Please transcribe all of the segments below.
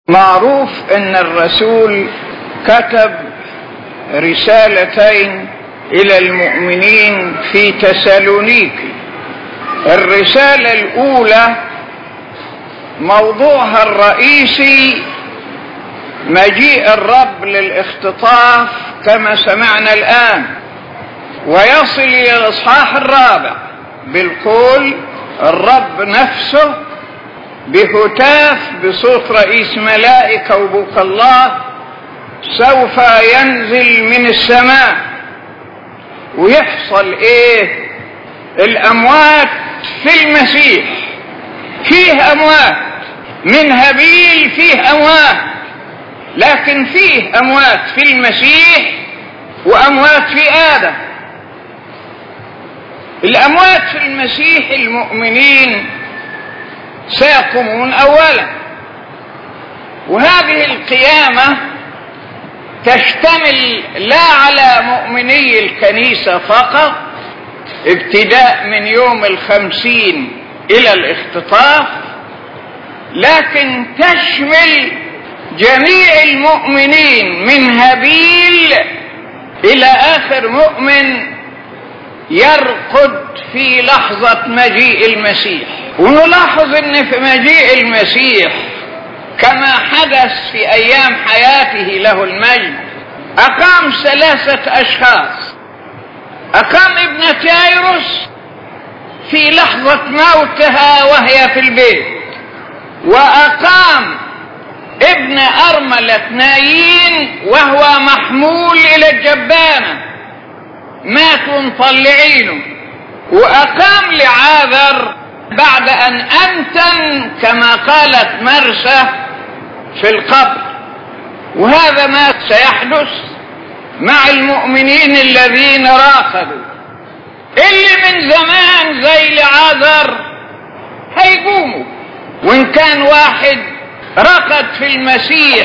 معروف ان الرسول كتب رسالتين الى المؤمنين في تسالونيكي. الرسالة الاولى موضوعها الرئيسي مجيء الرب للاختطاف كما سمعنا الان، ويصل الى الاصحاح الرابع بالقول الرب نفسه بهتاف بصوت رئيس ملائكة وبوق الله سوف ينزل من السماء. ويحصل ايه؟ الاموات في المسيح، فيه اموات من هابيل، فيه اموات، لكن فيه اموات في المسيح واموات في آدم. الاموات في المسيح المؤمنين سيقومون اولا، وهذه القيامة تشتمل لا على مؤمني الكنيسة فقط ابتداء من يوم 50 الى الاختطاف، لكن تشمل جميع المؤمنين من هابيل الى اخر مؤمن يرقد في لحظة مجيء المسيح. ونلاحظ ان في مجيء المسيح كما حدث في ايام حياته له المجد اقام 3 اشخاص. اقام ابنة يايروس في لحظة موتها وهي في البيت، واقام ابن ارملة نايين وهو محمول الى الجبانة، ماتوا مطلعينه. واقام لعاذر بعد ان انتن كما قالت مرسى في القبر. وهذا ما سيحدث مع المؤمنين الذين راقدوا، اللي من زمان زي لعاذر هيقوموا. وان كان واحد رقد في المسيح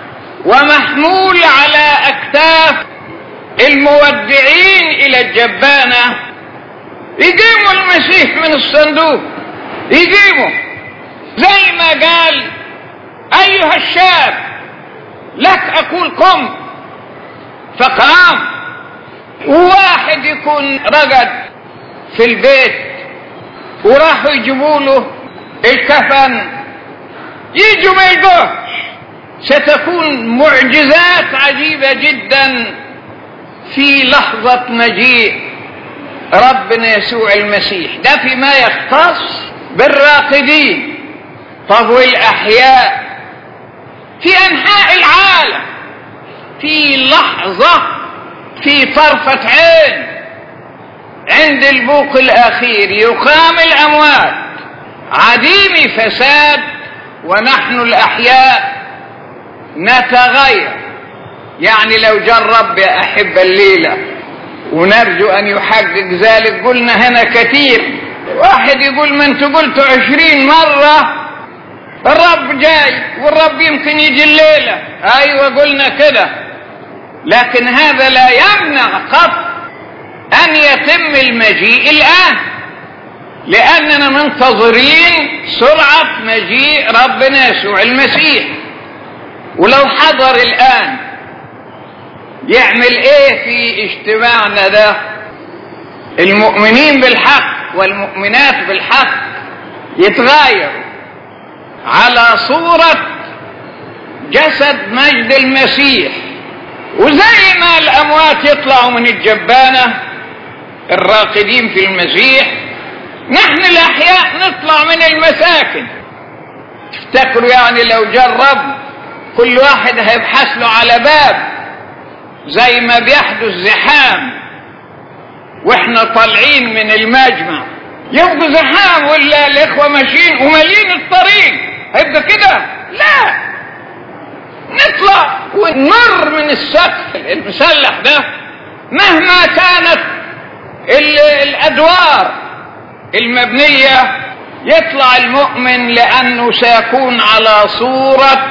ومحمول على اكتاف المودعين الى الجبانة، يجيبوا المسيح من الصندوق، يجيبوا زي ما قال ايها الشاب لك اقول قم، فقام. وواحد يكون رقد في البيت وراحوا يجيبوا له الكفن، يجوا ما يلقوش. ستكون معجزات عجيبة جدا في لحظة مجيء ربنا يسوع المسيح. ده فيما يختص بالراقدين. طب والأحياء في أنحاء العالم في لحظة، في طرفة عين، عند البوق الأخير يقام الأموات عديم فساد، ونحن الأحياء نتغير. يعني لو جرب يا أحب الليلة، ونرجو أن يحقق ذلك. قلنا هنا كثير، واحد يقول ما انتوا قلتوا 20 مرة الرب جاي والرب يمكن يجي الليلة. أيوة قلنا كده، لكن هذا لا يمنع قط أن يتم المجيء الآن، لأننا منتظرين سرعة مجيء ربنا يسوع المسيح. ولو حضر الآن يعمل ايه في اجتماعنا ده؟ المؤمنين بالحق والمؤمنات بالحق يتغيروا على صورة جسد مجد المسيح. وزي ما الاموات يطلعوا من الجبانة الراقدين في المسيح، نحن الاحياء نطلع من المساكن. تفتكروا يعني لو جرب كل واحد هيبحث له على باب زي ما بيحدث زحام واحنا طالعين من المجمع، يبقى زحام ولا الاخوة ماشيين ومالين الطريق، هيبقى كده؟ لا، نطلع ونمر من السقف المسلح ده مهما كانت الادوار المبنية. يطلع المؤمن لانه سيكون على صورة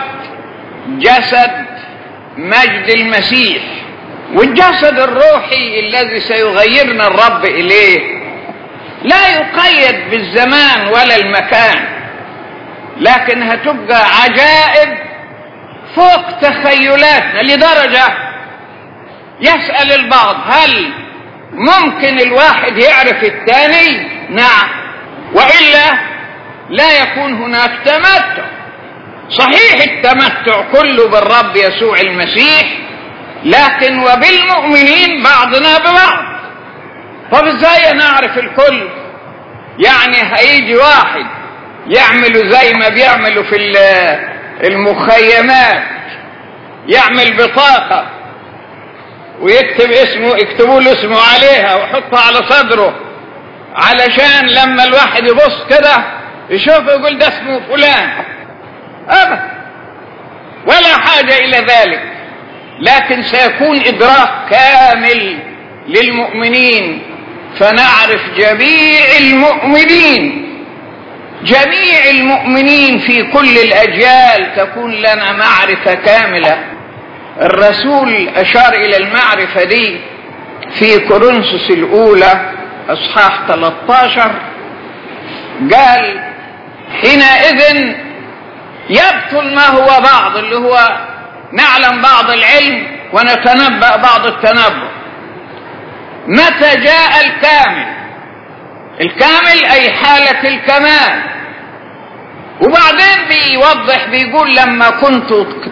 جسد مجد المسيح. والجسد الروحي الذي سيغيرنا الرب إليه لا يقيد بالزمان ولا المكان، لكن هتبقى عجائب فوق تخيلاتنا، لدرجة يسأل البعض هل ممكن الواحد يعرف الثاني؟ نعم، وإلا لا يكون هناك تمتع. صحيح التمتع كله بالرب يسوع المسيح، لكن وبالمؤمنين بعضنا ببعض. طب ازاي نعرف الكل؟ يعني هيجي واحد يعملوا زي ما بيعملوا في المخيمات، يعمل بطاقة ويكتب اسمه، يكتبوا له اسمه عليها ويحطها على صدره، علشان لما الواحد يبص كده يشوف يقول ده اسمه فلان. أبدا، ولا حاجة إلى ذلك. لكن سيكون إدراك كامل للمؤمنين، فنعرف جميع المؤمنين، جميع المؤمنين في كل الأجيال تكون لنا معرفة كاملة. الرسول أشار إلى المعرفة دي في كورنثوس الأولى أصحاح 13، قال حينئذ يبطل ما هو بعض، اللي هو نعلم بعض العلم ونتنبأ بعض التنبؤ، متى جاء الكامل. الكامل أي حالة الكمال. وبعدين بيوضح بيقول لما كنت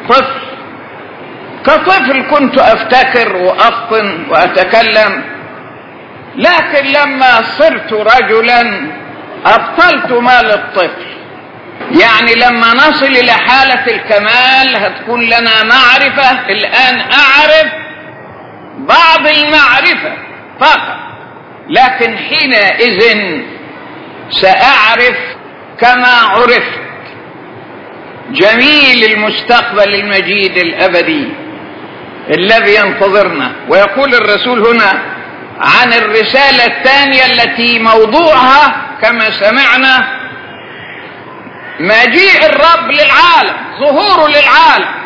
كطفل كنت أفتكر وأفطن وأتكلم، لكن لما صرت رجلا أبطلت ما للطفل. يعني لما نصل إلى حالة الكمال هتكون لنا معرفة. الآن أعرف بعض المعرفة فقط، لكن حينئذ سأعرف كما عرفت. جميل المستقبل المجيد الأبدي الذي ينتظرنا. ويقول الرسول هنا عن الرسالة الثانية التي موضوعها كما سمعنا مجيء الرب للعالم، ظهوره للعالم.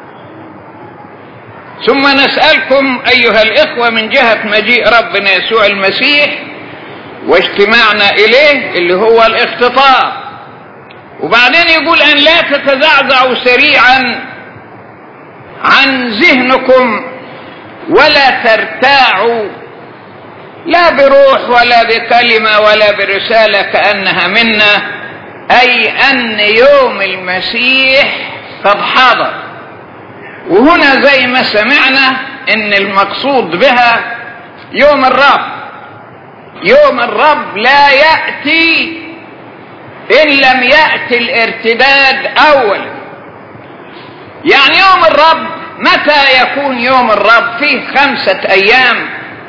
ثم نسألكم أيها الإخوة من جهة مجيء ربنا يسوع المسيح واجتماعنا إليه اللي هو الاختطاف. وبعدين يقول أن لا تتزعزعوا سريعا عن ذهنكم ولا ترتاعوا، لا بروح ولا بكلمة ولا برسالة كأنها منا، أي أن يوم المسيح قد حضر. وهنا زي ما سمعنا إن المقصود بها يوم الرب. يوم الرب لا يأتي إن لم يأتي الارتداد أولا. يعني يوم الرب متى يكون يوم الرب؟ فيه 5 أيام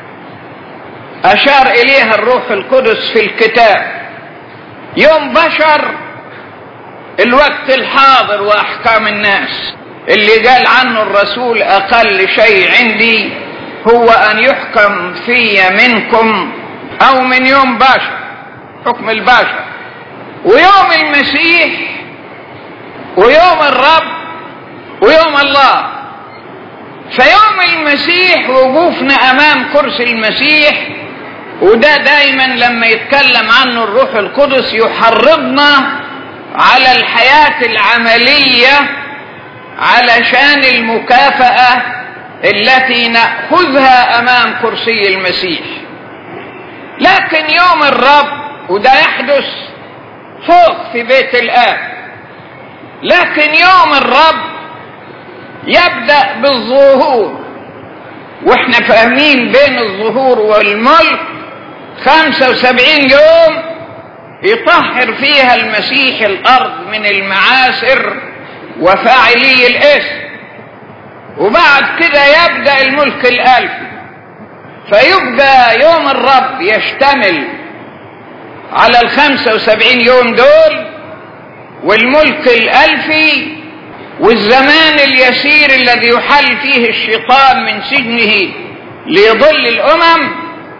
أشار إليها الروح القدس في الكتاب. يوم بشر الوقت الحاضر وأحكام الناس، اللي قال عنه الرسول أقل شيء عندي هو أن يحكم في منكم أو من يوم بشر، حكم البشر. ويوم المسيح ويوم الرب ويوم الله. فيوم المسيح وقوفنا أمام كرسي المسيح، وده دايما لما يتكلم عنه الروح القدس يحرضنا على الحياة العملية علشان المكافأة التي نأخذها أمام كرسي المسيح. لكن يوم الرب وده يحدث فوق في بيت الآب، لكن يوم الرب يبدأ بالظهور. واحنا فاهمين بين الظهور والملك 75 يوم يطهر فيها المسيح الأرض من المعاصر وفاعلي الإثم، وبعد كده يبدأ الملك الألفي. فيبقى يوم الرب يشتمل على 75 يوم دول والملك الألفي والزمان اليسير الذي يحل فيه الشيطان من سجنه ليضل الأمم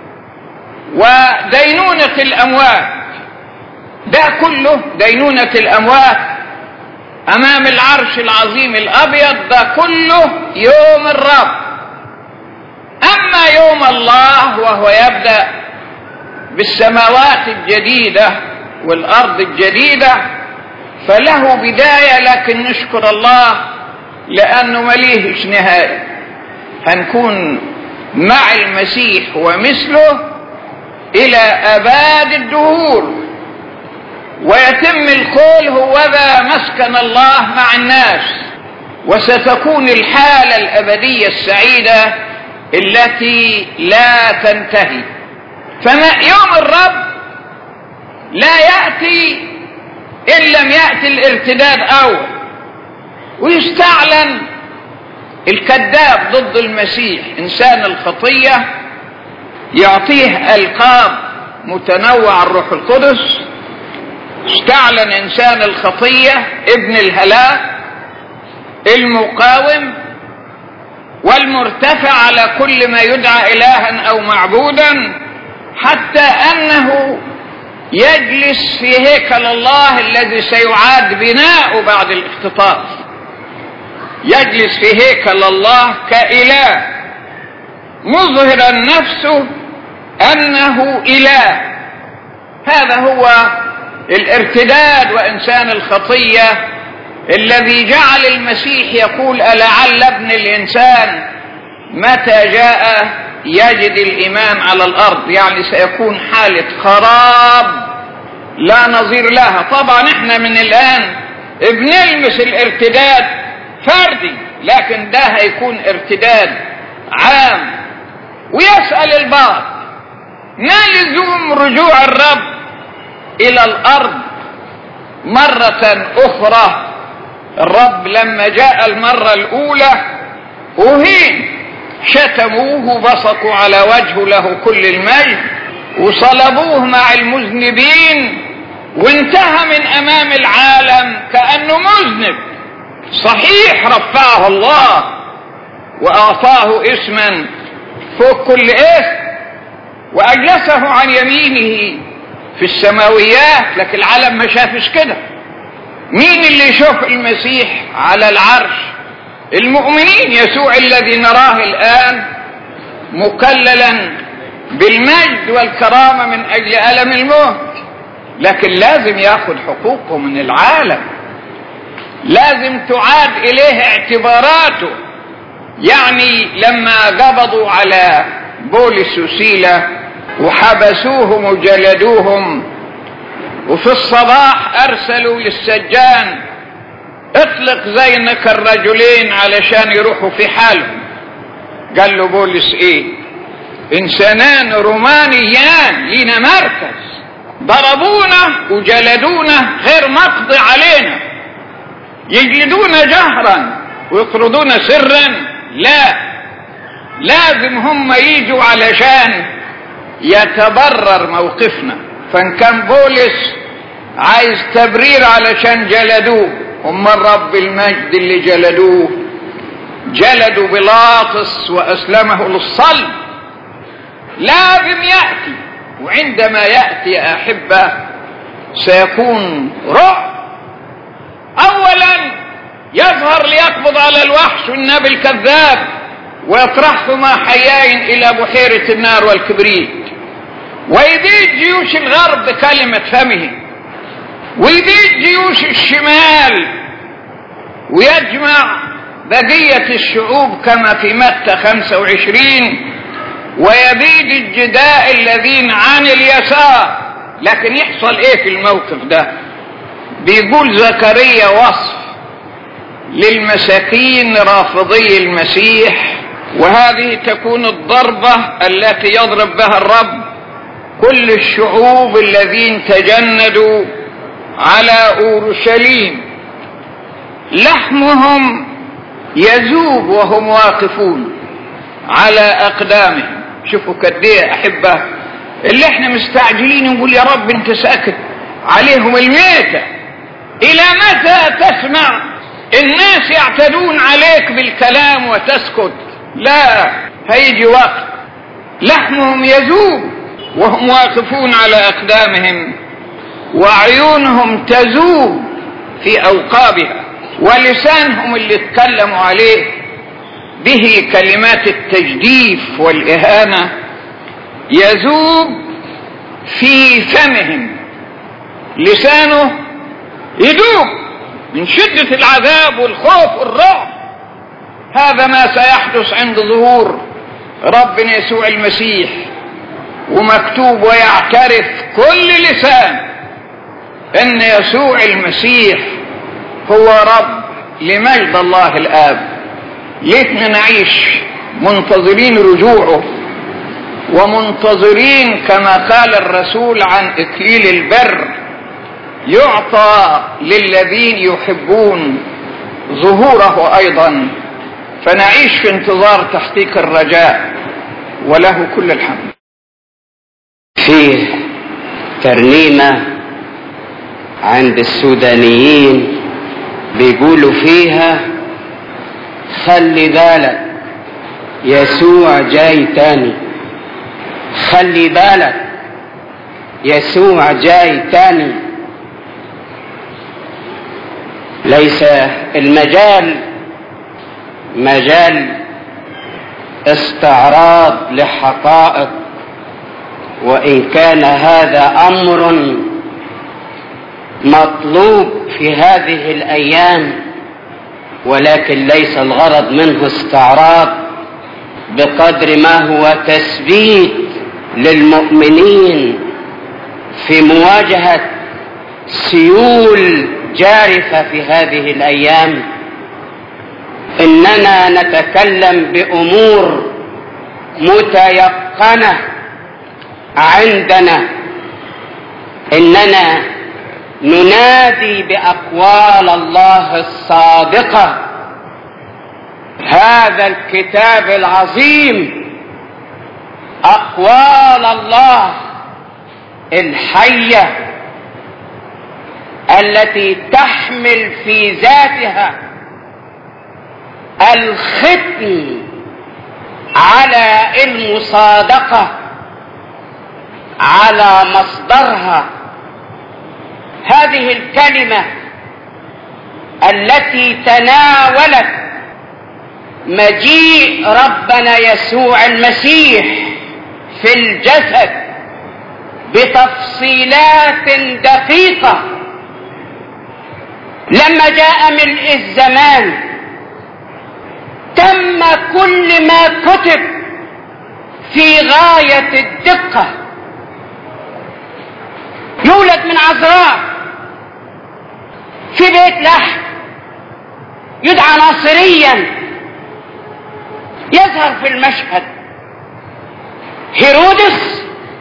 ودينونة الأموات. ده كله دينونة الأموات أمام العرش العظيم الأبيض، ده كله يوم الرب. أما يوم الله وهو يبدأ بالسماوات الجديدة والأرض الجديدة فله بداية، لكن نشكر الله لأنه مليهش نهاية. هنكون مع المسيح ومثله إلى أباد الدهور، ويتم القول هوذا مسكن الله مع الناس، وستكون الحالة الأبدية السعيدة التي لا تنتهي. فيوم الرب لا يأتي إن لم يأتي الارتداد أول، ويستعلن الكذاب ضد المسيح إنسان الخطية، يعطيه ألقاب متنوعة الروح القدس. استعلن إنسان الخطية ابن الهلاك، المقاوم، والمرتفع على كل ما يدعى إلها أو معبودا، حتى أنه يجلس في هيكل الله الذي سيعاد بناؤه بعد الاختطاف. يجلس في هيكل الله كإله، مظهرا نفسه أنه إله. هذا هو الارتداد وإنسان الخطية الذي جعل المسيح يقول: ألعل ابن الإنسان متى جاء يجد الإيمان على الأرض. يعني سيكون حالة خراب لا نظير لها. طبعا احنا من الآن بنلمس الارتداد فردي، لكن ده هيكون ارتداد عام. ويسأل البعض: ما لزوم رجوع الرب إلى الأرض مرة أخرى؟ الرب لما جاء المرة الأولى أهين، شتموه، بصقوا على وجهه له كل المجد، وصلبوه مع المذنبين، وانتهى من أمام العالم كأنه مذنب. صحيح رفعه الله وأعطاه اسما فوق كل اسم، وأجلسه عن يمينه في السماويات، لكن العالم ما شافش كده. مين اللي يشوف المسيح على العرش؟ المؤمنين. يسوع الذي نراه الآن مكللا بالمجد والكرامة من أجل ألم الموت، لكن لازم يأخذ حقوقه من العالم، لازم تعاد إليه اعتباراته. يعني لما قبضوا على بولس وسيلة وحبسوهم وجلدوهم، وفي الصباح أرسلوا للسجان: اطلق زينك الرجلين علشان يروحوا في حالهم. قال له بولس: ايه؟ انسانان رومانيان لينا مركز، ضربونا وجلدونا غير مقضي علينا، يجلدونا جهرا ويطردونا سرا. لا، لازم هم يجوا علشان يتبرر موقفنا. فان كان بولس عايز تبرير علشان جلدوه، هم رب المجد اللي جلدوا بيلاطس وأسلمه للصلب. لازم يأتي، وعندما يأتي يا أحبة سيكون رعب. أولا يظهر ليقبض على الوحش والنبي الكذاب ويطرحهما حيين إلى بحيرة النار والكبريت، ويبيد جيوش الغرب بكلمة فمه، ويبيد جيوش الشمال، ويجمع بقية الشعوب كما في متى 25، ويبيد الجداء الذين عن اليسار. لكن يحصل ايه في الموقف ده؟ بيقول زكريا وصف للمساكين رافضي المسيح، وهذه تكون الضربة التي يضرب بها الرب كل الشعوب الذين تجندوا على أورشليم. لحمهم يذوب وهم واقفون على أقدامهم. شوفوا كده أحبة اللي احنا مستعجلين نقول: يا رب انت ساكت عليهم الميتة، إلى متى تسمع الناس يعتدون عليك بالكلام وتسكت؟ لا، هيجي وقت لحمهم يذوب وهم واقفون على أقدامهم، وعيونهم تذوب في أوقابها، ولسانهم اللي اتكلموا عليه به كلمات التجديف والإهانة يذوب في فمهم. لسانه يذوب من شدة العذاب والخوف والرعب، هذا ما سيحدث عند ظهور ربنا يسوع المسيح، ومكتوب ويعترف كل لسان ان يسوع المسيح هو رب لمجد الله الآب. ليتنا نعيش منتظرين رجوعه، ومنتظرين كما قال الرسول عن إكليل البر يعطى للذين يحبون ظهوره أيضا، فنعيش في انتظار تحقيق الرجاء، وله كل الحمد. فيه ترنيمة عند السودانيين بيقولوا فيها: خلي بالك يسوع جاي تاني، خلي بالك يسوع جاي تاني. ليس المجال مجال استعراض لحقائق، وإن كان هذا أمر مطلوب في هذه الأيام، ولكن ليس الغرض منه استعراض بقدر ما هو تثبيت للمؤمنين في مواجهة سيول جارفة في هذه الأيام. إننا نتكلم بأمور متيقنة عندنا، إننا ننادي بأقوال الله الصادقة، هذا الكتاب العظيم أقوال الله الحية التي تحمل في ذاتها الختم على المصادقة على مصدرها. هذه الكلمة التي تناولت مجيء ربنا يسوع المسيح في الجسد بتفصيلات دقيقة. لما جاء ملء الزمان تم كل ما كتب في غاية الدقة. يولد من عذراء في بيت لحم، يدعى ناصريا، يظهر في المشهد هيرودس،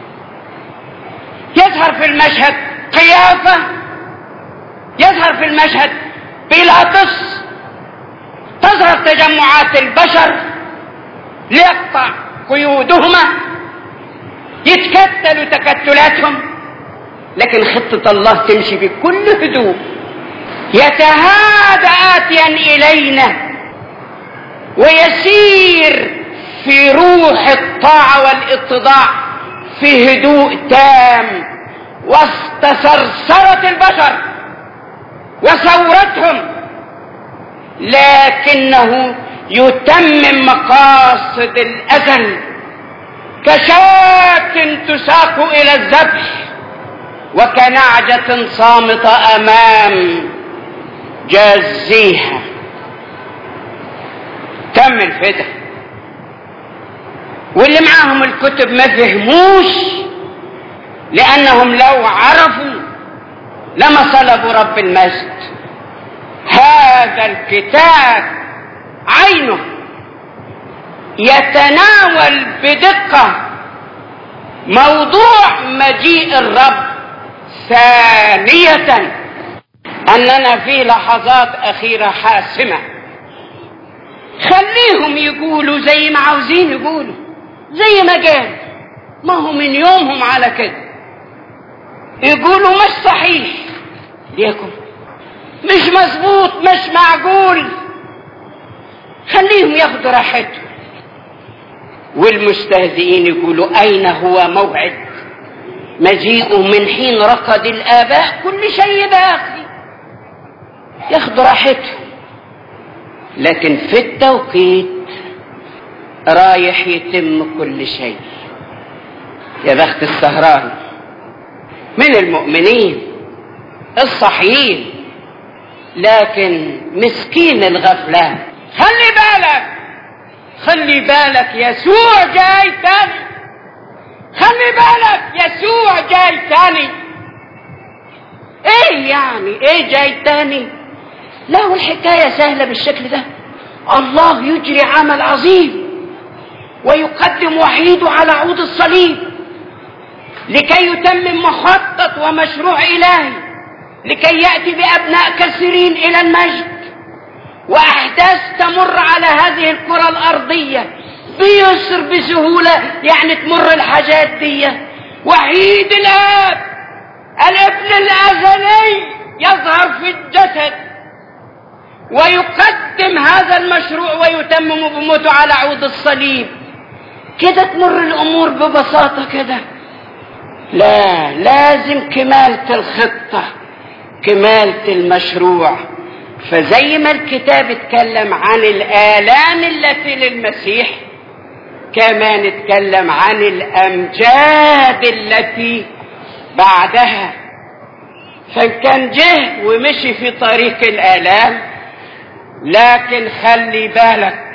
يظهر في المشهد قيافة، يظهر في المشهد بيلاطس، تظهر تجمعات البشر ليقطع قيودهما، يتكتلوا تكتلاتهم، لكن خطة الله تمشي بكل هدوء. يتهادى آتيا إلينا ويسير في روح الطاعة والاتضاع في هدوء تام وسط سرسرة البشر وثورتهم، لكنه يتمم مقاصد الأزل كشاة تساق إلى الذبح وكنعجة صامتة أمام جازيها. تم الفداء، واللي معاهم الكتب ما فهموش، لأنهم لو عرفوا لما صلبوا رب المجد. هذا الكتاب عينه يتناول بدقة موضوع مجيء الرب. ثانية أننا في لحظات أخيرة حاسمة. خليهم يقولوا زي ما عاوزين يقولوا، زي ما قال، ما هو من يومهم على كده يقولوا مش صحيح ليكم، مش مظبوط، مش معقول. خليهم ياخدوا راحتهم. والمستهزئين يقولوا أين هو موعد مجيئه؟ من حين رقد الآباء كل شيء باقي. ياخدوا راحتهم، لكن في التوقيت رايح يتم كل شيء. يا بخت السهران من المؤمنين الصحيين، لكن مسكين الغفلان. خلي بالك خلي بالك يسوع جاي تاني، خلي بالك يسوع جاي تاني. ايه يعني ايه جاي تاني؟ لا، والحكاية سهلة بالشكل ده. الله يجري عمل عظيم ويقدم وحيده على عود الصليب لكي يتمم مخطط ومشروع إلهي، لكي يأتي بأبناء كثيرين إلى المجد، وأحداث تمر على هذه الكرة الأرضية بيسر بسهولة. يعني تمر الحاجات دي. وحيد الآب الابن الأزلي يظهر في الجسد ويقدم هذا المشروع ويتمم بموته على عود الصليب. كده تمر الأمور ببساطة كده. لا، لازم كمالة الخطة، كمالة المشروع. فزي ما الكتاب اتكلم عن الآلام التي للمسيح، كمان اتكلم عن الأمجاد التي بعدها. فكان جه ومشي في طريق الآلام، لكن خلي بالك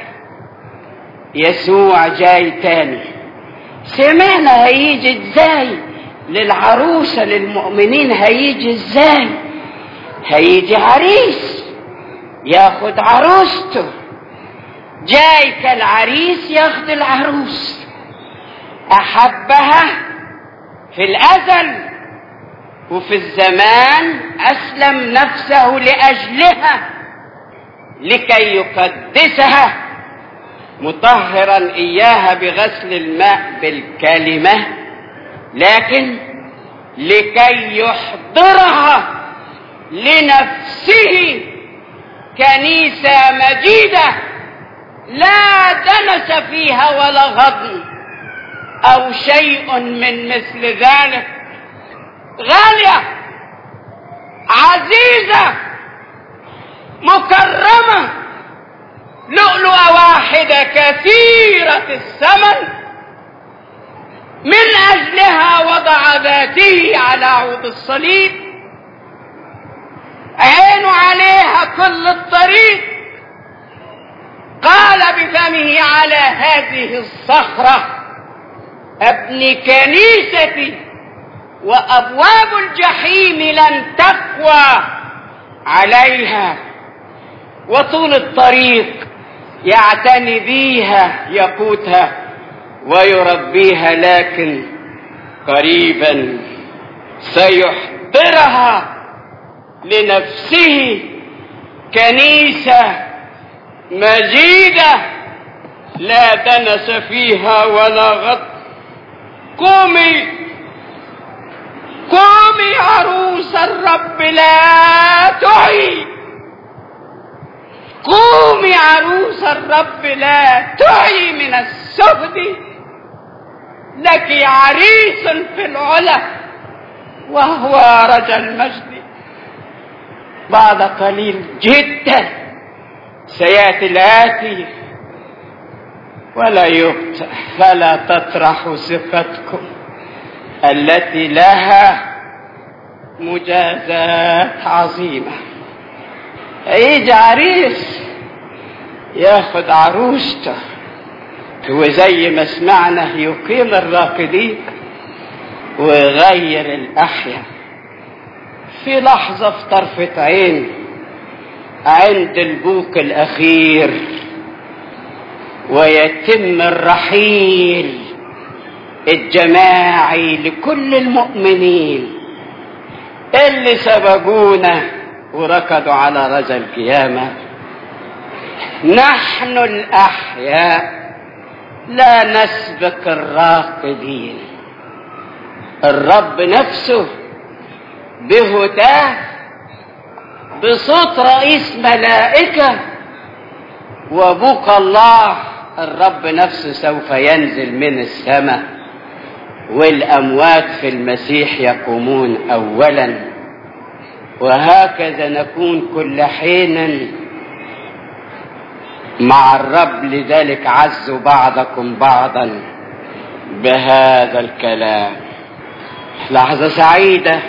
يسوع جاي تاني. سمعنا هيجي ازاي للعروسة للمؤمنين؟ هيجي ازاي؟ هيجي عريس ياخد عروسته، جاي كالعريس ياخد العروس. أحبها في الأزل وفي الزمان، أسلم نفسه لأجلها لكي يقدسها، مطهرا إياها بغسل الماء بالكلمة، لكن لكي يحضرها لنفسه كنيسة مجيدة لا دنس فيها ولا غضن أو شيء من مثل ذلك، غالية عزيزة مكرمة، لؤلؤة واحدة كثيرة الثمن، من أجلها وضع ذاته على عود الصليب، عينوا عليها كل الطريق، قال بفمه على هذه الصخرة ابني كنيستي وأبواب الجحيم لن تقوى عليها. وطول الطريق يعتني بيها، يقوتها ويربيها، لكن قريبا سيحضرها لنفسه كنيسة مجيدة لا دنس فيها ولا غض. قومي قومي عروس الرب لا تعي، قومي عروس الرب لا تعي من السهد، لك عريس في العلا وهو رجا المجد. بعد قليل جدا سيأتي الآتي ولا يبطئ، فلا تطرحوا ثقتكم التي لها مجازات عظيمة. يجي عريس ياخد عروسته، وزي ما سمعنا يقيم الراقدين ويغير الأحياء في لحظة، في طرفة عين، عند البوق الأخير، ويتم الرحيل الجماعي لكل المؤمنين اللي سبقونا وركضوا على رجا القيامة. نحن الأحياء لا نسبق الراقدين. الرب نفسه بهتاف بصوت رئيس ملائكة وبوق الله، الرب نفسه سوف ينزل من السماء، والأموات في المسيح يقومون أولا، وهكذا نكون كل حين مع الرب. لذلك عزوا بعضكم بعضا بهذا الكلام. لحظة سعيدة،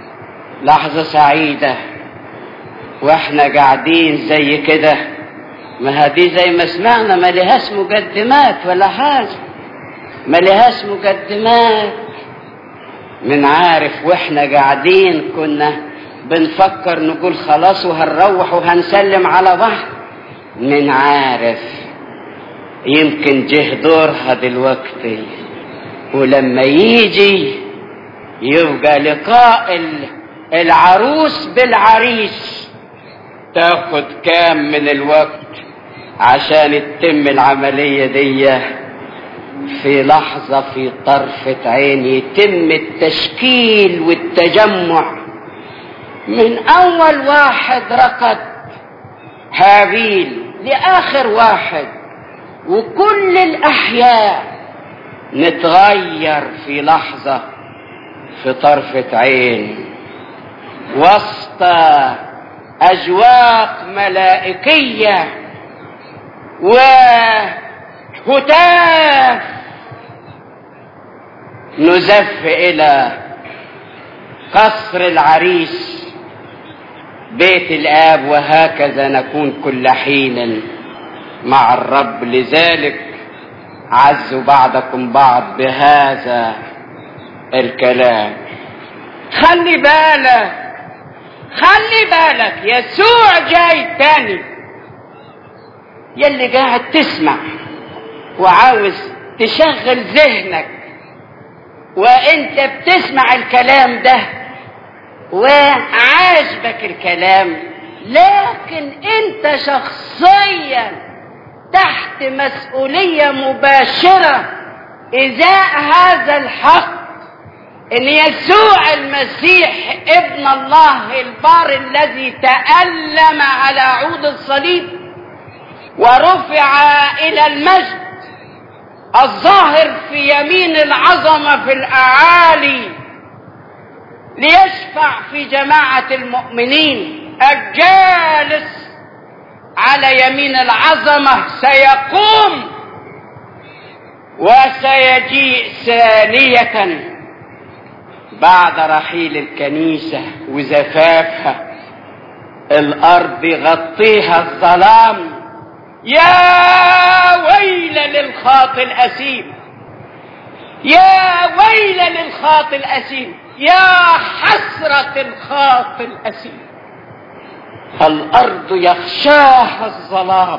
لحظة سعيدة، واحنا قاعدين زي كده ما هذه زي ما سمعنا ما لهاش مقدمات ولا حاجة، ما لهاش مقدمات. من عارف واحنا قاعدين كنا بنفكر نقول خلاص وهنروح وهنسلم على بعض، من عارف يمكن جه دورها دلوقتي، ولما يجي يبقى لقاء العروس بالعريس تاخد كام من الوقت عشان تتم العملية دي؟ في لحظة، في طرفة عين يتم التشكيل والتجمع من أول واحد رقد هابيل لآخر واحد، وكل الأحياء نتغير في لحظة، في طرفة عين، وسط أجواق ملائكية وهتاف نزف إلى قصر العريس بيت الآب، وهكذا نكون كل حين مع الرب. لذلك عزوا بعضكم بعض بهذا الكلام. خلي بالك يسوع جاي تاني. يلي قاعد تسمع وعاوز تشغل ذهنك وانت بتسمع الكلام ده وعاجبك الكلام، لكن انت شخصيا تحت مسؤولية مباشرة ازاء هذا الحق، ان يسوع المسيح ابن الله البار الذي تألم على عود الصليب ورفع الى المجد الظاهر في يمين العظمة في الاعالي ليشفع في جماعة المؤمنين، الجالس على يمين العظمة سيقوم وسيجيء ثانية بعد رحيل الكنيسة وزفافها، الأرض يغطيها الظلام. يا ويل للخاطئ الأثيم، يا ويل للخاطئ الأثيم، يا حسرة الخاطئ الأثيم. الأرض يغشاها الظلام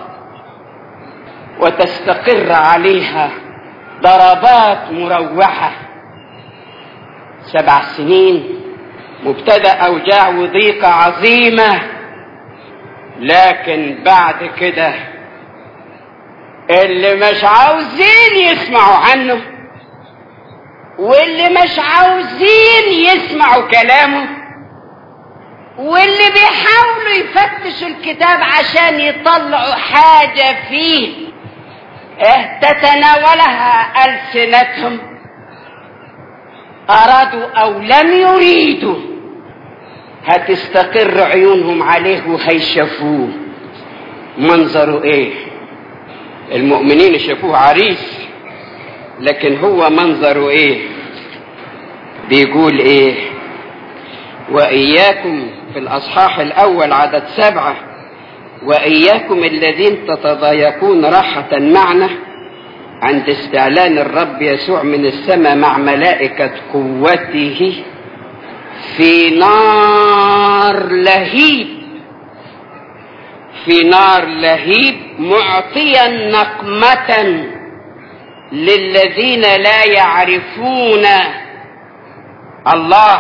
وتستقر عليها ضربات مروحة. 7 سنين مبتدأ أوجاع وضيقة عظيمة، لكن بعد كده اللي مش عاوزين يسمعوا عنه واللي مش عاوزين يسمعوا كلامه واللي بيحاولوا يفتشوا الكتاب عشان يطلعوا حاجة فيه تتناولها ألسنتهم، أرادوا أو لم يريدوا هتستقر عيونهم عليه وهيشافوه. منظره ايه؟ المؤمنين شافوه عريس، لكن هو منظره ايه؟ بيقول ايه؟ وإياكم في الأصحاح الأول عدد 7، وإياكم الذين تتضايقون راحة معنا عند استعلان الرب يسوع من السماء مع ملائكة قوته في نار لهيب، في نار لهيب، معطيا نقمة للذين لا يعرفون الله،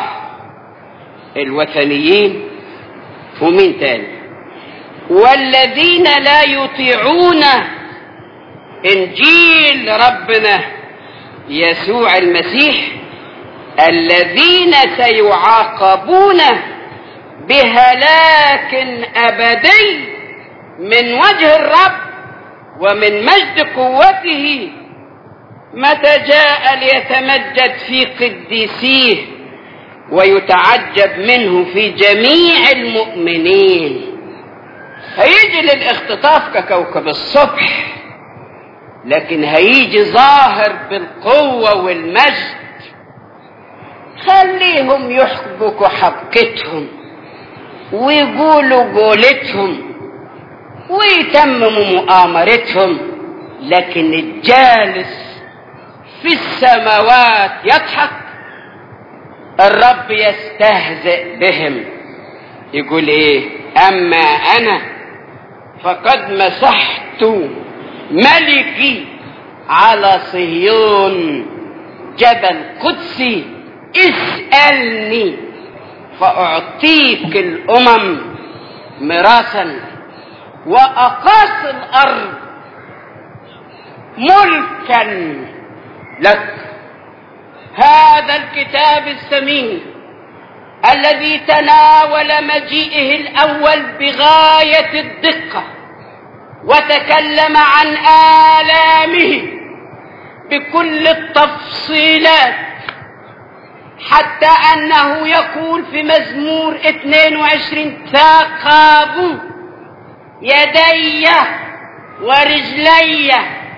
الوثنيين ومين تاني، والذين لا يطيعون إنجيل ربنا يسوع المسيح، الذين سيعاقبون بهلاك أبدي من وجه الرب ومن مجد قوته متى جاء ليتمجد في قديسيه ويتعجب منه في جميع المؤمنين. هيجي للاختطاف ككوكب الصبح، لكن هيجي ظاهر بالقوة والمجد. خليهم يحبكوا حبكتهم ويقولوا قولتهم، ويتمموا مؤامرتهم، لكن الجالس في السماوات يضحك. الرب يستهزئ بهم، يقول ايه؟ اما انا فقد مسحت ملكي على صهيون جبل قدسي، اسألني فأعطيك الأمم ميراثا وأقاصي الأرض ملكا لك. هذا الكتاب الثمين الذي تناول مجيئه الأول بغاية الدقة وتكلم عن آلامه بكل التفصيلات، حتى أنه يقول في مزمور 22 ثاقبوا يدي ورجلي.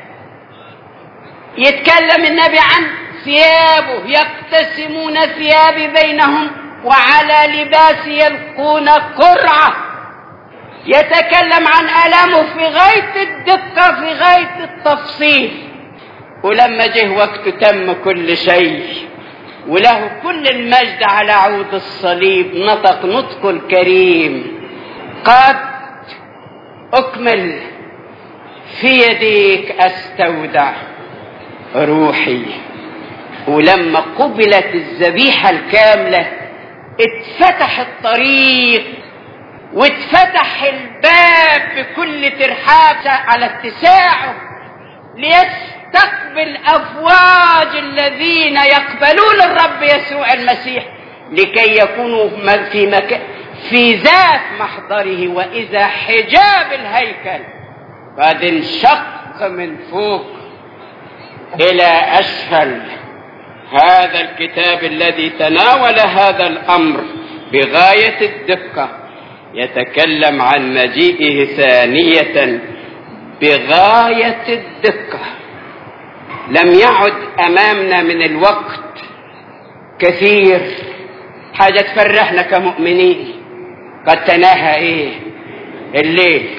يتكلم النبي عن ثيابه، يقتسمون ثيابي بينهم وعلى لباسي يلقون قرعة. يتكلم عن آلامه في غاية الدقة، في غاية التفصيل. ولما جه وقت تم كل شيء وله كل المجد على عود الصليب، نطق نطقه الكريم: قد أكمل، في يديك أستودع روحي. ولما قبلت الذبيحة الكاملة اتفتح الطريق واتفتح الباب بكل ترحاب على اتساعه ليستقبل أفواج الذين يقبلون الرب يسوع المسيح لكي يكونوا في ذات محضره. وإذا حجاب الهيكل قد انشق من فوق إلى أسفل. هذا الكتاب الذي تناول هذا الأمر بغاية الدقة يتكلم عن مجيئه ثانية بغاية الدقة. لم يعد أمامنا من الوقت كثير، حاجة تفرحنا كمؤمنين. قد تناهى ايه الليل.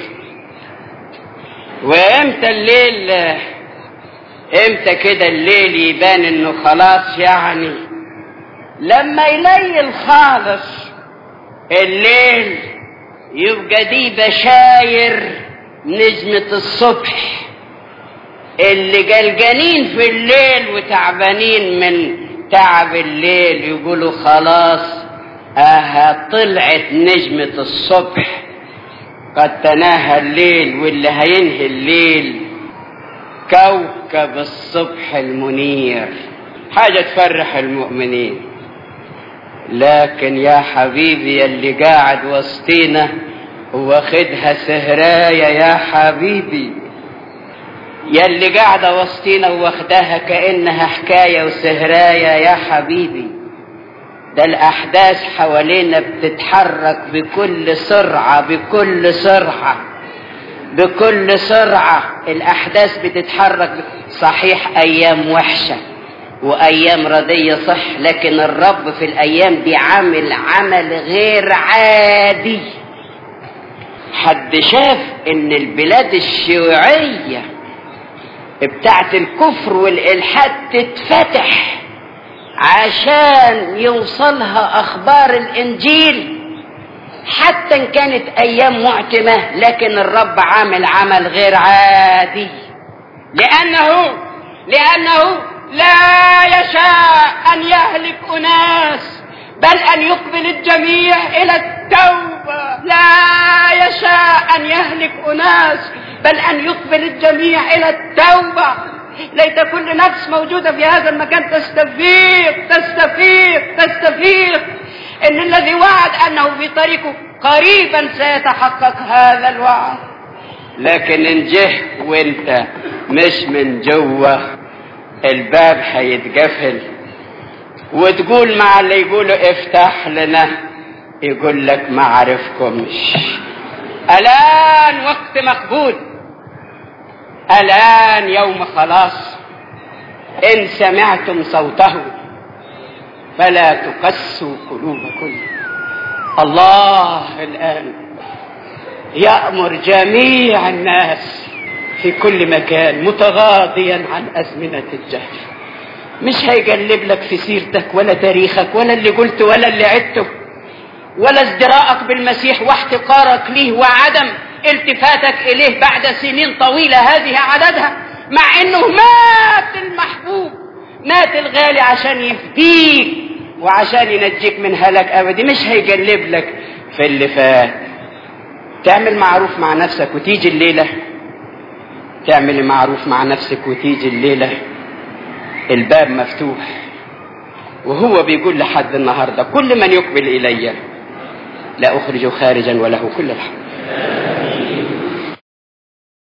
وامتى الليل، امتى كده الليل يبان انه خلاص؟ يعني لما يليل خالص الليل يبقى دي بشاير نجمة الصبح. اللي قلقانين في الليل وتعبانين من تعب الليل يقولوا خلاص طلعت نجمة الصبح، قد تناهى الليل. واللي هينهي الليل كوكب الصبح المنير، حاجة تفرح المؤمنين. لكن يا حبيبي اللي قاعد وسطينا واخدها سهراية، يا حبيبي يلي قاعدة وسطينا واخدها كأنها حكاية وسهراية، يا حبيبي ده الأحداث حوالينا بتتحرك بكل سرعة، بكل سرعة، بكل سرعة. الأحداث بتتحرك. صحيح أيام وحشة وأيام ردية صح، لكن الرب في الأيام بيعمل عمل غير عادي. حد شاف إن البلاد الشيوعية بتاعت الكفر والإلحاد تتفتح عشان يوصلها أخبار الإنجيل، حتى إن كانت أيام معتمة، لكن الرب عامل عمل غير عادي. لأنه لا يشاء أن يهلك أناس، بل أن يقبل الجميع إلى التوبة. لا يشاء أن يهلك أناس، بل أن يقبل الجميع إلى التوبة. ليت كل نفس موجودة في هذا المكان تستفيق تستفيق تستفيق إن الذي وعد أنه في طريقه قريبا سيتحقق هذا الوعد. لكن إن جه وانت مش من جوه الباب هيتقفل، وتقول مع اللي يقولوا افتح لنا، يقول لك ما عرفكمش. الآن وقت مقبول، الآن يوم خلاص. إن سمعتم صوته فلا تقسوا قلوبكم. الله الآن يأمر جميع الناس في كل مكان متغاضيا عن أزمنة الجهل. مش هيجلب لك في سيرتك ولا تاريخك ولا اللي قلته ولا اللي عدته ولا ازدراءك بالمسيح واحتقارك ليه وعدم التفاتك إليه بعد سنين طويلة هذه عددها، مع إنه مات المحبوب، مات الغالي عشان يفديك وعشان ينجيك من هلاك أبدي. مش هيجلب لك في اللي فات. تعمل معروف مع نفسك وتيجي الليلة، تعمل معروف مع نفسك وتيجي الليلة الباب مفتوح، وهو بيقول لحد النهاردة كل من يقبل إلي لا أخرجه خارجا وله كل الحق.